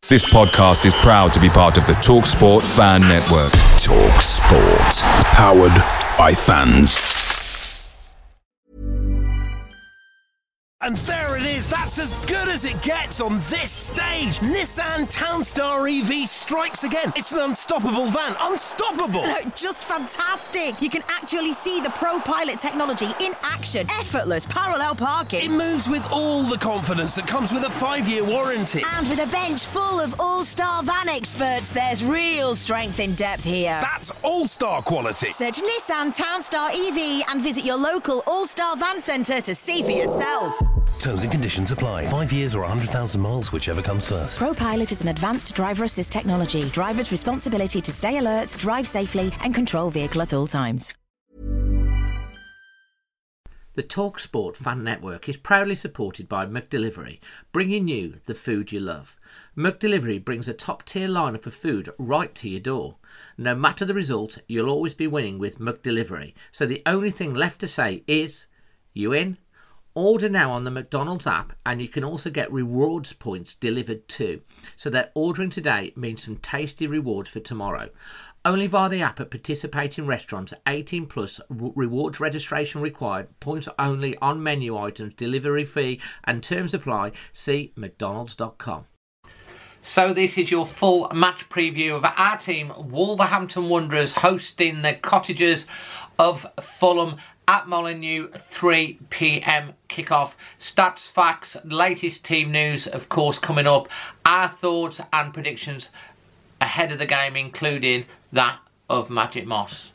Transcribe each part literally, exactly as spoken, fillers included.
This podcast is proud to be part of the TalkSport Fan Network. TalkSport. Powered by fans. And there it is, that's as good as it gets on this stage. Nissan Townstar E V strikes again. It's an unstoppable van, unstoppable. Look, just fantastic. You can actually see the ProPilot technology in action. Effortless parallel parking. It moves with all the confidence that comes with a five-year warranty. And with a bench full of all-star van experts, there's real strength in depth here. That's all-star quality. Search Nissan Townstar E V and visit your local all-star van centre to see for yourself. Terms and conditions apply. Five years or one hundred thousand miles, whichever comes first. ProPilot is an advanced driver assist technology. Driver's responsibility to stay alert, drive safely and control vehicle at all times. The TalkSport Fan Network is proudly supported by McDelivery, bringing you the food you love. McDelivery brings a top-tier lineup of food right to your door. No matter the result, you'll always be winning with McDelivery. So the only thing left to say is, you in? Order now on the McDonald's app, and you can also get rewards points delivered too. So that ordering today means some tasty rewards for tomorrow. Only via the app at participating restaurants. eighteen plus, rewards registration required, points only on menu items, delivery fee and terms apply. See mcdonalds dot com. So this is your full match preview of our team, Wolverhampton Wanderers, hosting the Cottagers of Fulham at Molineux, three p.m. kickoff. Stats, facts, latest team news, of course, coming up. Our thoughts and predictions ahead of the game, including that of Magic Moss.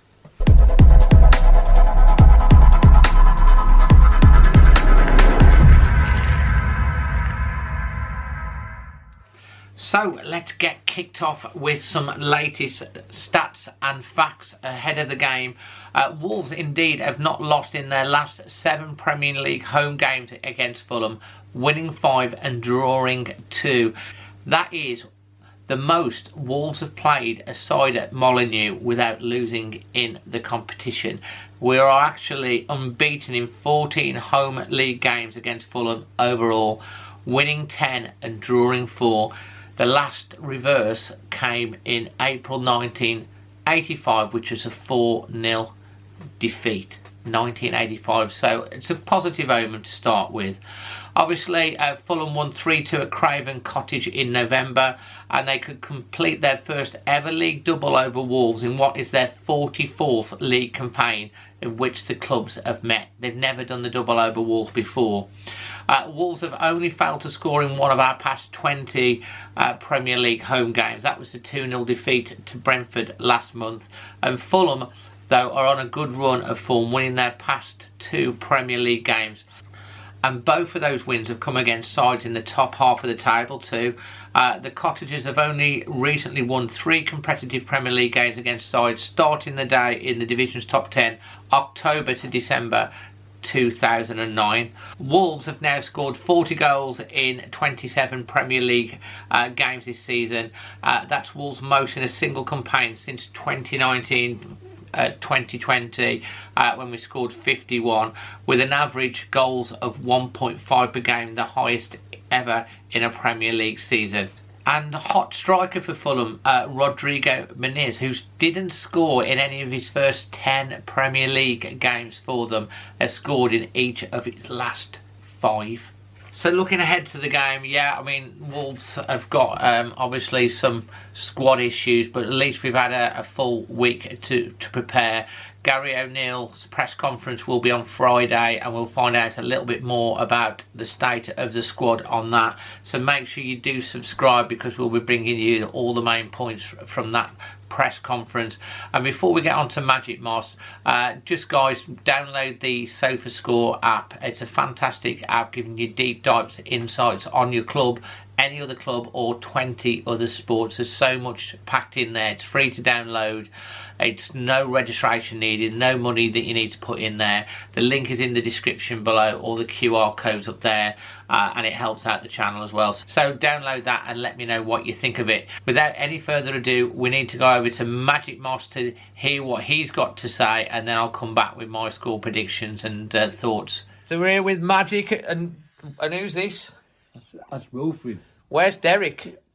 So let's get kicked off with some latest stats and facts ahead of the game. Uh, Wolves indeed have not lost in their last seven Premier League home games against Fulham, winning five and drawing two. That is the most Wolves have played a side at Molineux without losing in the competition. We are actually unbeaten in fourteen home league games against Fulham overall, winning ten and drawing four. The last reverse came in April nineteen eighty-five, which was a four nil defeat. nineteen eighty-five, so it's a positive omen to start with. Obviously, uh, Fulham won three two at Craven Cottage in November, and they could complete their first ever league double over Wolves in what is their forty-fourth league campaign in which the clubs have met. They've never done the double over Wolves before. Uh, Wolves have only failed to score in one of our past twenty uh, Premier League home games. That was the two nil defeat to Brentford last month. And Fulham, though, are on a good run of form, winning their past two Premier League games. And both of those wins have come against sides in the top half of the table too. Uh, the Cottagers have only recently won three competitive Premier League games against sides starting the day in the division's top ten, October to December two thousand nine. Wolves have now scored forty goals in twenty-seven Premier League uh, games this season. Uh, that's Wolves' most in a single campaign since twenty nineteen uh, twenty twenty, uh, when we scored fifty-one, with an average goals of one point five per game, the highest ever in a Premier League season. And hot striker for Fulham, uh, Rodrigo Muniz, who didn't score in any of his first ten Premier League games for them, has scored in each of his last five. So looking ahead to the game, yeah, I mean, Wolves have got um, obviously some squad issues, but at least we've had a, a full week to, to prepare. Gary O'Neill's press conference will be on Friday, and we'll find out a little bit more about the state of the squad on that. So make sure you do subscribe, because we'll be bringing you all the main points from that press conference. And before we get on to Magic Moss, uh, just guys, download the SofaScore app. It's a fantastic app giving you deep dives, insights on your club, any other club, or twenty other sports. There's so much packed in there. It's free to download. It's no registration needed, no money that you need to put in there. The link is in the description below, or the Q R code's up there, uh, and it helps out the channel as well. So download that and let me know what you think of it. Without any further ado, we need to go over to Magic Moss to hear what he's got to say, and then I'll come back with my score predictions and uh, thoughts. So we're here with Magic, and, and who's this? That's, that's Wilfred. Where's Derek?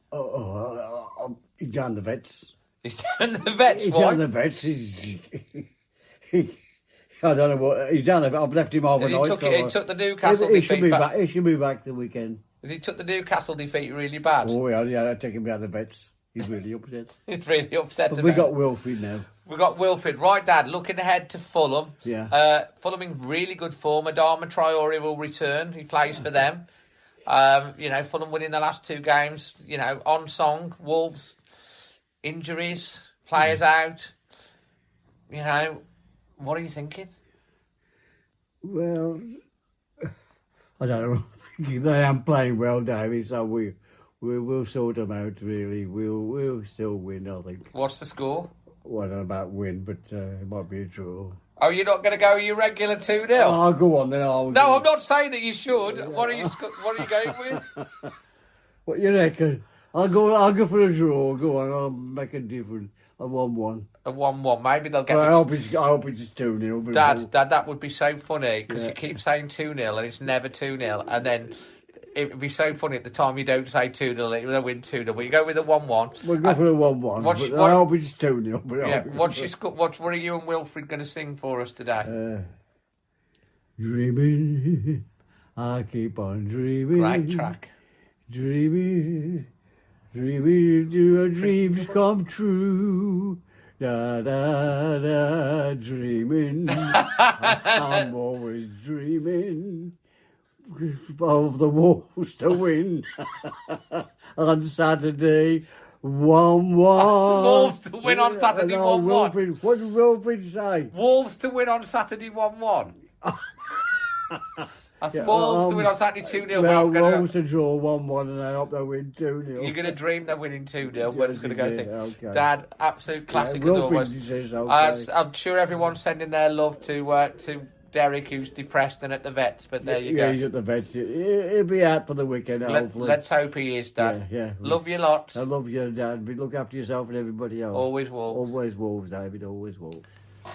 Oh, oh, oh, he's down the vets. He's down the vets, He's why? down the vets. He's, he, I don't know what... He's down the... I've left him overnight. He took, so, it, he uh, took the Newcastle he, he defeat should be back. back. He should be back the weekend. He took the Newcastle defeat really bad. Oh, yeah, yeah, I take him down the vets. He's really upset. He's really upset But about we it. got Wilfred now. We've got Wilfred. Right, Dad, looking ahead to Fulham. Yeah. Uh, Fulham in really good form. Adama Traore will return. He plays for them. Um, you know, Fulham winning the last two games. You know, on song. Wolves, injuries, players out. You know, what are you thinking? Well, I don't know. They aren't playing well, Davey, so we, we, we'll sort them out, really. We'll we'll still win, I think. What's the score? Well, I don't know about win, but uh, it might be a draw. Oh, you're not going to go your regular two nil? Oh, I'll go on then. I'll No, go. I'm not saying that you should. What are you What are you going with? What you reckon? I'll go. I'll go for a draw. Go on. I'll make a difference. A one-one. A one-one. Maybe they'll get. Well, I the hope it's. I hope it's two nil. Dad, Dad, that would be so funny because Yeah. you keep saying two nil and it's never two nil, and then it would be so funny at the time you don't say two nil, they'll win two nil, but you go with a one-one. We'll go for a one-one. what's- But what- I hope it's two nil. Yeah, what's your sco- What What are you and Wilfred going to sing for us today? Uh, dreaming, I keep on dreaming. Great track. Dreaming, dreaming, do our dreams come true? Da da da, dreaming. I'm always dreaming of the Wolves to win on Saturday. One one. Wolves to win on Saturday, And, uh, one one. Wilfred- What did Wilfred say? Wolves to win on Saturday one-one. Yeah, Wolves to um, win on Saturday two nil. Well, We're gonna- Wolves to draw one one, and I hope they win two nil. You're going to dream they're winning two nil. We're Yes, going to go yeah, think. okay. Dad, absolute classic as Wilfred always. says Uh, okay. I'm sure everyone's sending their love to uh, to Derek, who's depressed and at the vets. But there you yeah, go. he's at the vets. He- He'll be out for the weekend, Let, hopefully. let's hope he is, Dad. Yeah, yeah. Love you lots. I love you, Dad. But look after yourself and everybody else. Always Wolves. Always Wolves, David. Always Wolves.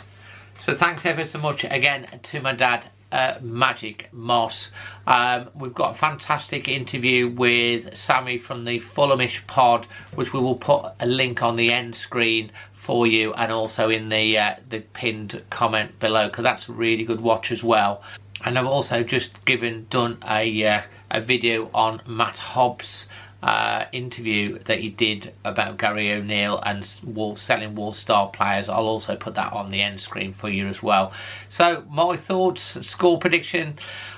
So thanks ever so much again to my dad, uh, Magic Moss. Um, we've got a fantastic interview with Sammy from the Fulhamish pod, which we will put a link on the end screen for you, and also in the uh, the pinned comment below, because that's a really good watch as well. And I've also just given done a uh, a video on Matt Hobbs' uh, interview that he did about Gary O'Neill and Wolves, selling Wolves star players. I'll also put that on the end screen for you as well. So my thoughts, score prediction.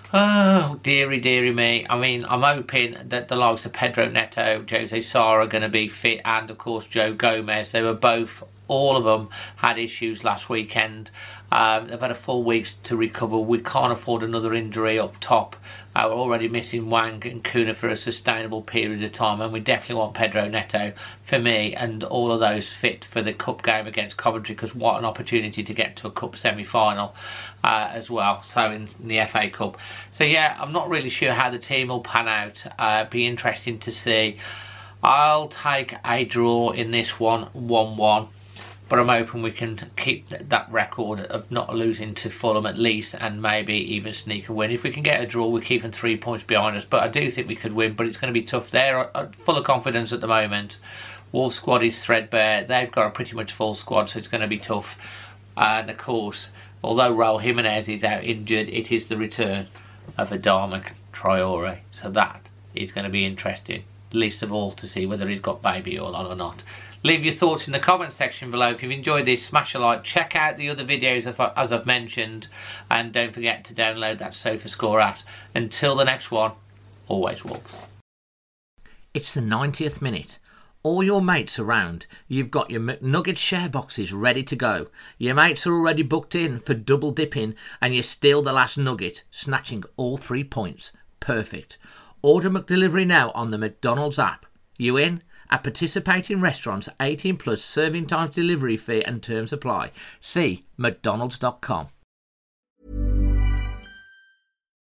Oh, dearie, dearie me. I mean, I'm hoping that the likes of Pedro Neto, Jose Sarr are going to be fit, and of course Joe Gomez. They were both, all of them, had issues last weekend. Um, they've had a full week to recover. We can't afford another injury up top. Uh, we're already missing Wang and Kuna for a sustainable period of time, and we definitely want Pedro Neto, for me, and all of those fit for the cup game against Coventry, because what an opportunity to get to a cup semi-final uh, as well, so in, in the F A Cup. So yeah, I'm not really sure how the team will pan out. Uh, be interesting to see. I'll take a draw in this one, one one. But I'm hoping we can keep that record of not losing to Fulham at least, and maybe even sneak a win. If we can get a draw, we're keeping three points behind us. But I do think we could win, but it's going to be tough. They're full of confidence at the moment. Wolves squad is threadbare. They've got a pretty much full squad, so it's going to be tough. And of course, although Raul Jimenez is out injured, it is the return of Adama Traore. So that is going to be interesting. Least of all to see whether he's got baby oil on or not. Leave your thoughts in the comment section below. If you've enjoyed this, smash a like. Check out the other videos as I've mentioned. And don't forget to download that SofaScore app. Until the next one, always Wolves. It's the ninetieth minute. All your mates around. You've got your McNugget share boxes ready to go. Your mates are already booked in for double dipping, and you steal the last nugget, snatching all three points. Perfect. Order McDelivery now on the McDonald's app. You in? At participating restaurants, eighteen plus, serving times, delivery fee and terms apply. See mcdonalds dot com.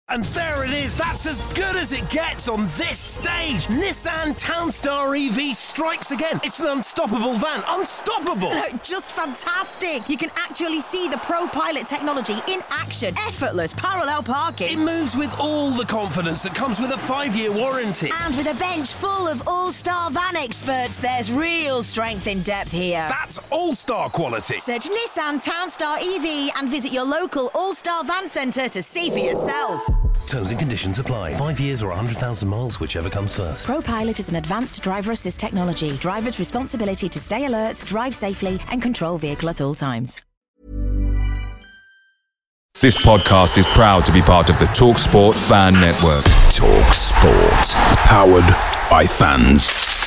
And there it is, that's as good as it gets on this stage. Nissan Townstar E V strikes again. It's an unstoppable van, unstoppable. Look, just fantastic. You can actually see the Pro Pilot technology in action. Effortless parallel parking. It moves with all the confidence that comes with a five-year warranty. And with a bench full of all-star van experts, there's real strength in depth here. That's all-star quality. Search Nissan Townstar E V and visit your local all-star van centre to see for yourself. Terms and conditions apply. Five years or one hundred thousand miles, whichever comes first. Pro Pilot is an advanced driver assist technology. Driver's responsibility to stay alert, drive safely, and control vehicle at all times. This podcast is proud to be part of the TalkSport Fan Network. TalkSport. Powered by fans.